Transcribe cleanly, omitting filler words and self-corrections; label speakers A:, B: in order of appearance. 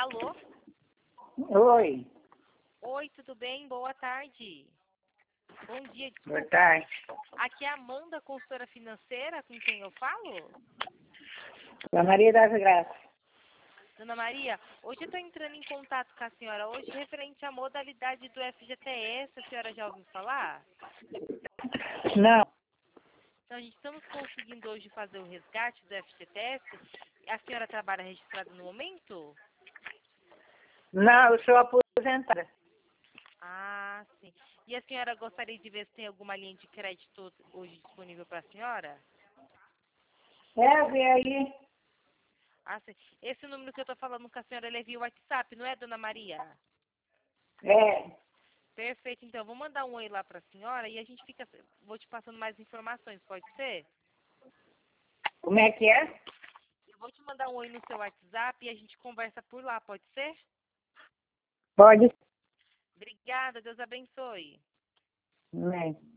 A: Alô?
B: Oi,
A: Oi, tudo bem? Boa tarde. Bom dia,
B: boa
A: desculpa.
B: tarde.
A: Aqui é a Amanda, consultora financeira, com quem eu falo?
B: Dona Maria das Graças.
A: Dona Maria, hoje eu estou entrando em contato com a senhora, hoje referente à modalidade do FGTS, a senhora já ouviu falar?
B: Não,
A: Então, a gente estamos conseguindo hoje fazer o resgate do FGTS. A senhora trabalha registrada no momento?
B: não, eu sou aposentada.
A: Ah, sim. E a senhora gostaria de ver se tem alguma linha de crédito hoje disponível para a senhora?
B: Vê aí.
A: Ah, sim. Esse número que eu estou falando com a senhora, ele é via WhatsApp, não é, Dona Maria?
B: É,
A: Perfeito, então, eu vou mandar um oi lá para a senhora e a gente fica, vou te passando mais informações, pode ser?
B: como é que é?
A: Eu vou te mandar um oi no seu WhatsApp e a gente conversa por lá, pode ser?
B: Pode.
A: Obrigada, Deus abençoe.
B: Né?